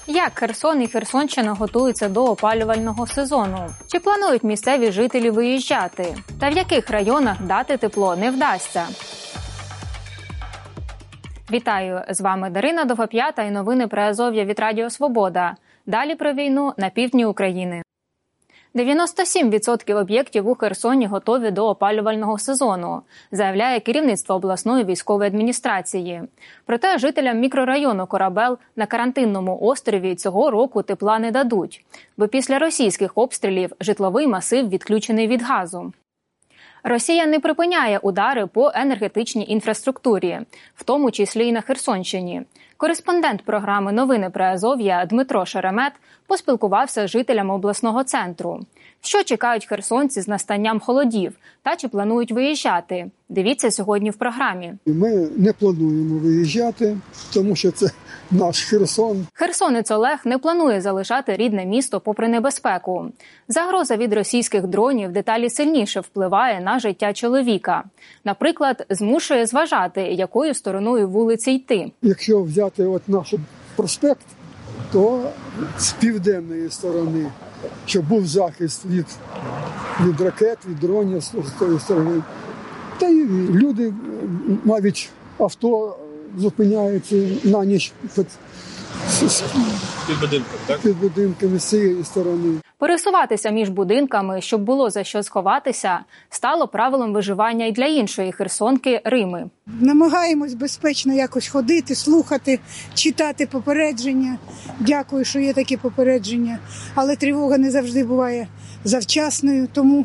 Як Херсон і Херсонщина готуються до опалювального сезону? Чи планують місцеві жителі виїжджати? Та в яких районах дати тепло не вдасться? Вітаю! З вами Дарина Довгоп'ята і новини Приазов'я від Радіо Свобода. Далі про війну на півдні України. 97% об'єктів у Херсоні готові до опалювального сезону, заявляє керівництво обласної військової адміністрації. Проте жителям мікрорайону Корабел на карантинному острові цього року тепла не дадуть, бо після російських обстрілів житловий масив відключений від газу. Росія не припиняє удари по енергетичній інфраструктурі, в тому числі і на Херсонщині. Кореспондент програми «Новини Приазов'я» Дмитро Шеремет поспілкувався з жителями обласного центру. Що чекають херсонці з настанням холодів та чи планують виїжджати? Дивіться сьогодні в програмі. Ми не плануємо виїжджати, тому що це наш Херсон. Херсонець Олег не планує залишати рідне місто попри небезпеку. Загроза від російських дронів дедалі сильніше впливає на життя чоловіка. Наприклад, змушує зважати, якою стороною вулиці йти. Якщо взяти наш проспект, то з південної сторони, щоб був захист від ракет, від дронів з тої сторони. Та й люди, навіть авто зупиняються на ніч під будинками з цієї сторони. Пересуватися між будинками, щоб було за що сховатися, стало правилом виживання і для іншої херсонки Рими. Намагаємось безпечно якось ходити, слухати, читати попередження. Дякую, що є такі попередження. Але тривога не завжди буває завчасною, тому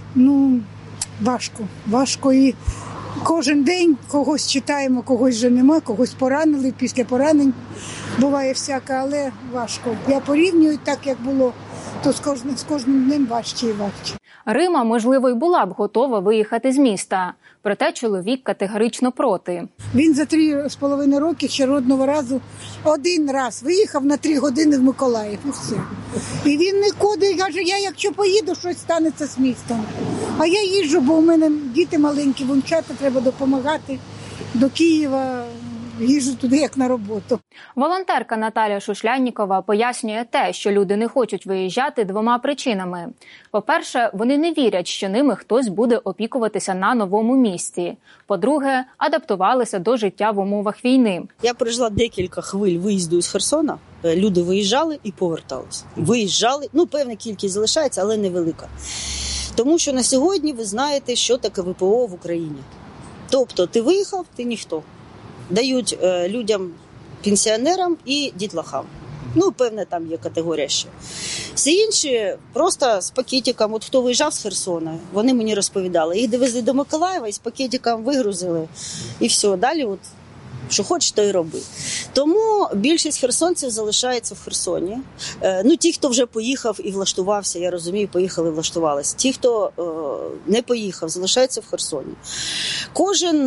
важко. І кожен день когось читаємо, когось вже нема, когось поранили, після поранень буває всяке, але важко. Я порівнюю так, як було, то з кожним днем важче і важче. Рима, можливо, й була б готова виїхати з міста. Проте чоловік категорично проти. Він за 3,5 роки ще одного разу один раз виїхав на 3 години в Миколаїв і все. І він нікуди, каже, я якщо поїду, щось станеться з містом. А я їжджу, бо у мене діти маленькі, внучата, треба допомагати до Києва. Їжджу туди, як на роботу. Волонтерка Наталя Шушляннікова пояснює те, що люди не хочуть виїжджати, 2 причинами. По-перше, вони не вірять, що ними хтось буде опікуватися на новому місці. По-друге, адаптувалися до життя в умовах війни. Я пережила декілька хвиль виїзду із Херсона. Люди виїжджали і поверталися. Виїжджали, певна кількість залишається, але невелика. Тому що на сьогодні ви знаєте, що таке ВПО в Україні. Тобто ти виїхав, ти ніхто. Дають людям, пенсіонерам і дітлахам. Певна там є категорія ще. Всі інші просто з пакетиком, хто виїжджав з Херсона, вони мені розповідали. Їх довезли до Миколаєва і з пакетиком вигрузили. І все, далі що хочеш, то й роби. Тому більшість херсонців залишається в Херсоні. Ті, хто вже поїхав і влаштувався, я розумію, поїхали і влаштувалися. Ті, хто не поїхав, залишаються в Херсоні. Кожен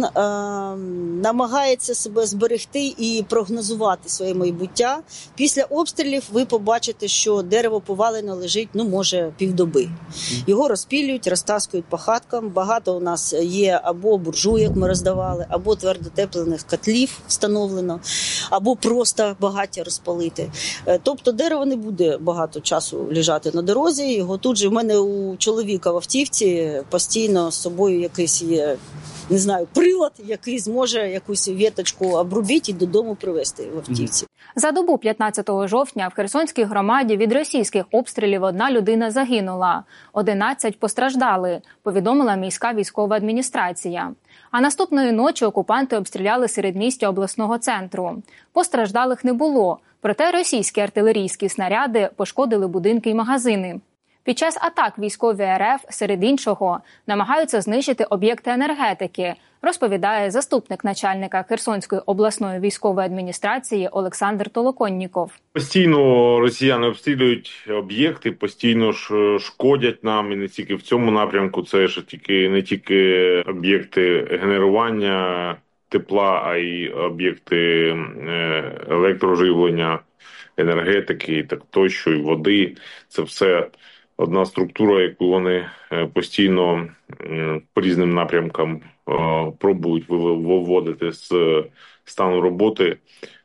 намагається себе зберегти і прогнозувати своє майбуття. Після обстрілів ви побачите, що дерево повалено лежить, може, півдоби. Його розпілюють, розтаскують по хаткам. Багато у нас є або буржуйок ми роздавали, або твердотеплених котлів встановлено, або просто багаття розпалити. Тобто дерево не буде багато часу лежати на дорозі. Його тут же в мене у чоловіка в автівці постійно з собою якийсь є, не знаю, прилад, який зможе якусь віточку обрубити і додому привезти в автівці. За добу 15 жовтня в Херсонській громаді від російських обстрілів 1 людина загинула, 11 постраждали, повідомила міська військова адміністрація. А наступної ночі окупанти обстріляли середмістя обласного центру. Постраждалих не було, проте російські артилерійські снаряди пошкодили будинки й магазини. Під час атак військові РФ, серед іншого, намагаються знищити об'єкти енергетики, розповідає заступник начальника Херсонської обласної військової адміністрації Олександр Толоконніков. Постійно росіяни обстрілюють об'єкти, постійно шкодять нам, і не тільки в цьому напрямку, це ж не тільки об'єкти генерування тепла, а й об'єкти електроживлення, енергетики, так тощо, і води. Це все одна структура, яку вони постійно по різним напрямкам пробують виводити з стану роботи.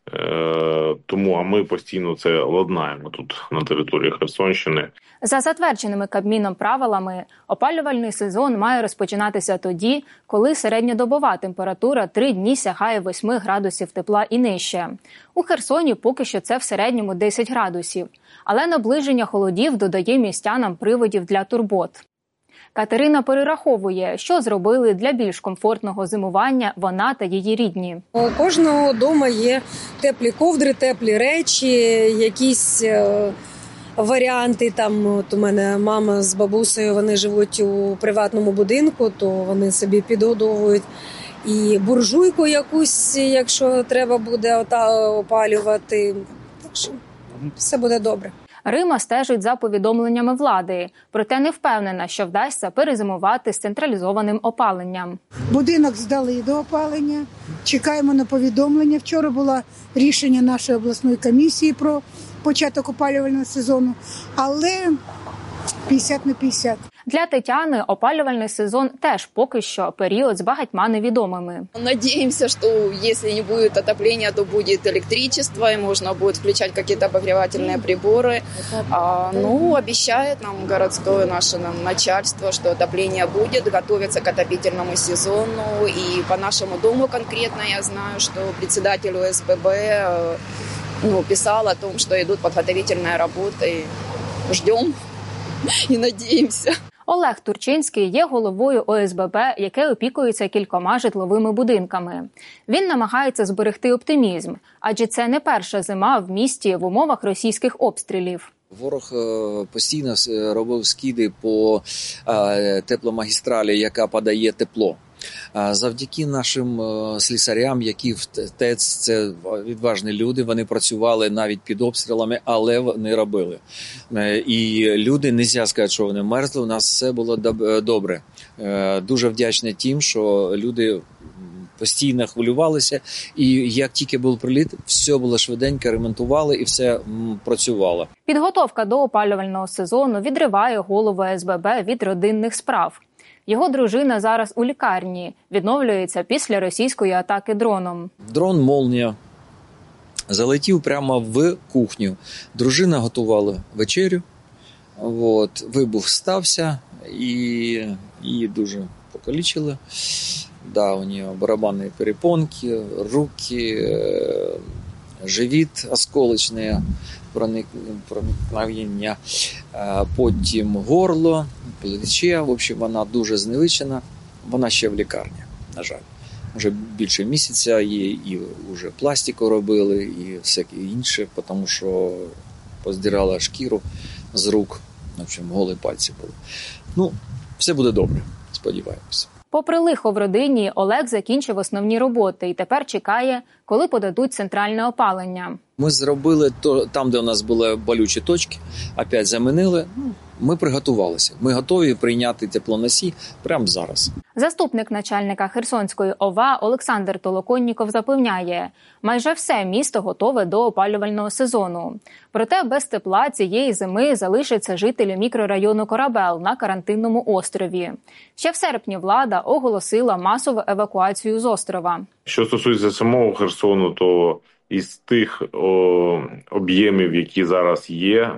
Тому ми постійно це ладнаємо тут на території Херсонщини. За затвердженими Кабміном правилами, опалювальний сезон має розпочинатися тоді, коли середньодобова температура 3 дні сягає 8 градусів тепла і нижче. У Херсоні поки що це в середньому 10 градусів. Але наближення холодів додає містянам приводів для турбот. Катерина перераховує, що зробили для більш комфортного зимування вона та її рідні. У кожного вдома є теплі ковдри, теплі речі, якісь варіанти. Там от у мене мама з бабусею, вони живуть у приватному будинку, то вони собі підгодовують і буржуйку якусь, якщо треба буде опалювати. Так що все буде добре. Рима стежить за повідомленнями влади, проте не впевнена, що вдасться перезимувати з централізованим опаленням. Будинок здали до опалення, чекаємо на повідомлення. Вчора було рішення нашої обласної комісії про початок опалювального сезону, але 50 на 50. Для Тетяни опалювальний сезон теж поки що період з багатьма невідомими. Надеемся, что если не будет отопления, то будет электричество, и можно будет включать какие-то обогревательные приборы. Обещает нам городское наше начальство, что отопление будет, готовится к отопительному сезону. И по нашему дому конкретно я знаю, что председатель ОСББ писал о том, что идут подготовительные работы. Ждем і надіємося. Олег Турчинський є головою ОСББ, яке опікується кількома житловими будинками. Він намагається зберегти оптимізм, адже це не перша зима в місті в умовах російських обстрілів. Ворог постійно робив скиди по тепломагістралі, яка подає тепло. Завдяки нашим слісарям, які в ТЕЦ, це відважні люди, вони працювали навіть під обстрілами, але вони робили. І люди, не можна сказати, що вони мерзли, у нас все було добре. Дуже вдячний тим, що люди постійно хвилювалися, і як тільки був приліт, все було швиденько, ремонтували і все працювало. Підготовка до опалювального сезону відриває голову ОСББ від родинних справ. Його дружина зараз у лікарні, відновлюється після російської атаки дроном. Дрон «Молнія» залетів прямо в кухню. Дружина готувала вечерю, вибух стався і її дуже покалічили. У неї барабанні перепонки, руки, живіт осколочний, проникновення, потім горло, плече. В общем, вона дуже зневечена. Вона ще в лікарні, на жаль. Вже більше місяця, їй і вже пластику робили, і всяке інше, тому що поздирала шкіру з рук. В общем, голі пальці були. Все буде добре, сподіваємося. Попри лихо в родині, Олег закінчив основні роботи і тепер чекає, коли подадуть центральне опалення. Ми зробили там, де у нас були болючі точки, опять замінили. Ми приготувалися. Ми готові прийняти теплоносій прямо зараз. Заступник начальника Херсонської ОВА Олександр Толоконніков запевняє, майже все місто готове до опалювального сезону. Проте без тепла цієї зими залишаться жителі мікрорайону Корабел на карантинному острові. Ще в серпні влада оголосила масову евакуацію з острова. Що стосується самого Херсону, то із тих об'ємів, які зараз є,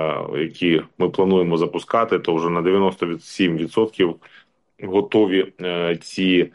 які ми плануємо запускати, то вже на 97% готові ці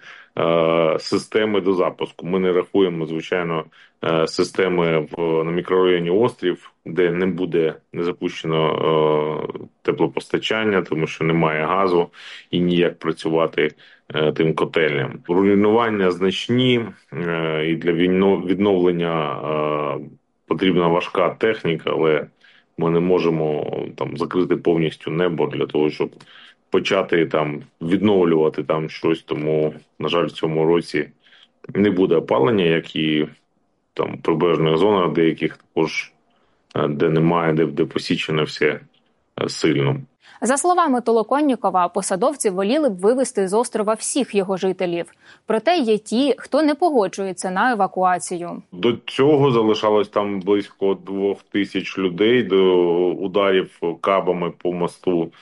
системи до запуску. Ми не рахуємо, звичайно, системи на мікрорайоні Острів, де не запущено теплопостачання, тому що немає газу і ніяк працювати тим котельням. Руйнування значні, і для відновлення потрібна важка техніка, але ми не можемо закрити повністю небо для того, щоб почати відновлювати щось. Тому, на жаль, в цьому році не буде опалення, як і в прибережних зонах деяких також, де немає, де посічено все сильно. За словами Толоконнікова, посадовці воліли б вивезти з острова всіх його жителів. Проте є ті, хто не погоджується на евакуацію. До цього залишалось там близько 2000 людей до ударів кабами по мосту.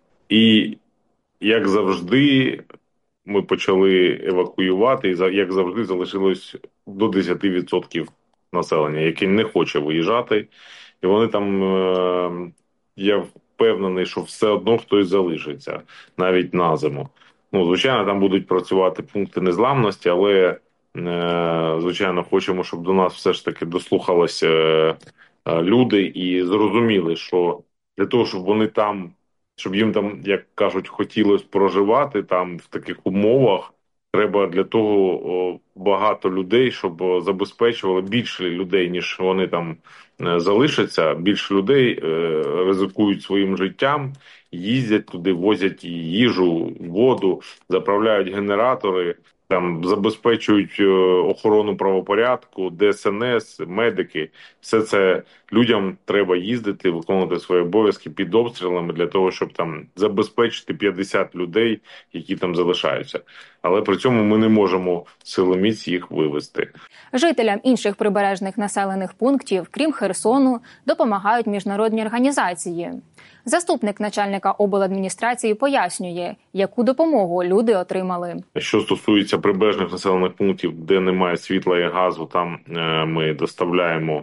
І, як завжди, ми почали евакуювати, і, як завжди, залишилось до 10% населення, яке не хоче виїжджати. І вони там, я впевнений, що все одно хтось залишиться, навіть на зиму. Ну, звичайно, там будуть працювати пункти незламності, але, звичайно, хочемо, щоб до нас все ж таки дослухалися люди і зрозуміли, що для того, щоб вони там, щоб їм там, як кажуть, хотілося проживати там в таких умовах, треба для того багато людей, щоб забезпечували більше людей, ніж вони там залишаться. Більше людей ризикують своїм життям, їздять туди, возять їжу, воду, заправляють генератори, там забезпечують охорону правопорядку, ДСНС, медики. Все це людям треба їздити, виконувати свої обов'язки під обстрілами для того, щоб там забезпечити 50 людей, які там залишаються. Але при цьому ми не можемо силоміць їх вивезти. Жителям інших прибережних населених пунктів, крім Херсону, допомагають міжнародні організації. Заступник начальника обладміністрації пояснює, яку допомогу люди отримали. Що стосується прибережних населених пунктів, де немає світла і газу, там ми доставляємо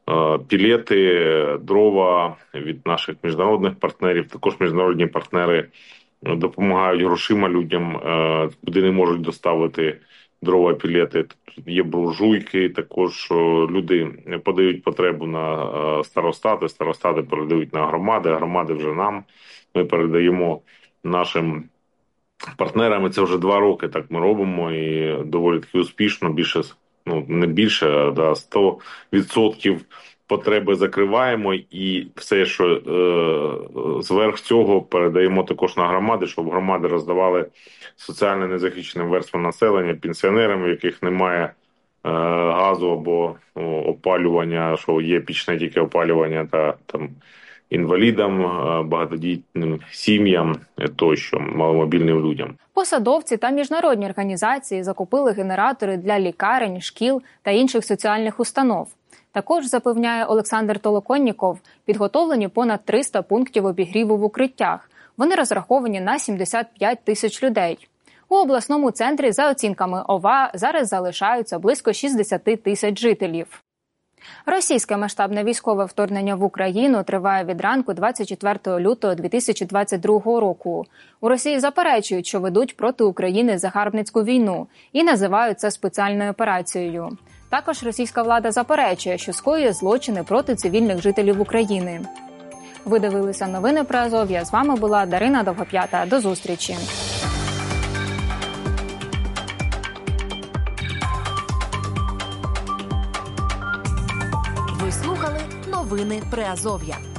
пілети, дрова від наших міжнародних партнерів. Також міжнародні партнери допомагають грошима людям, куди не можуть доставити дрова, пілети. Є буржуйки, також люди подають потребу на старостати передають на громади, громади вже нам. Ми передаємо нашим партнерам. Це вже 2 роки так ми робимо і доволі таки успішно, більше, ну не більше, а 100% потреби закриваємо, і все, що зверх цього, передаємо також на громади, щоб громади роздавали соціально незахищеним верствам населення, пенсіонерам, в яких немає газу або опалювання, що є пічне тільки опалювання, та там інвалідам, багатодітним сім'ям тощо, маломобільним людям. Посадовці та міжнародні організації закупили генератори для лікарень, шкіл та інших соціальних установ. Також, запевняє Олександр Толоконніков, підготовлені понад 300 пунктів обігріву в укриттях. Вони розраховані на 75 тисяч людей. У обласному центрі, за оцінками ОВА, зараз залишаються близько 60 тисяч жителів. Російське масштабне військове вторгнення в Україну триває від ранку 24 лютого 2022 року. У Росії заперечують, що ведуть проти України загарбницьку війну і називають це спеціальною операцією. Також російська влада заперечує, що скоює злочини проти цивільних жителів України. Ви дивилися новини про Азов'я. З вами була Дарина Довгоп'ята. До зустрічі. Ви слухали новини Приазов'я.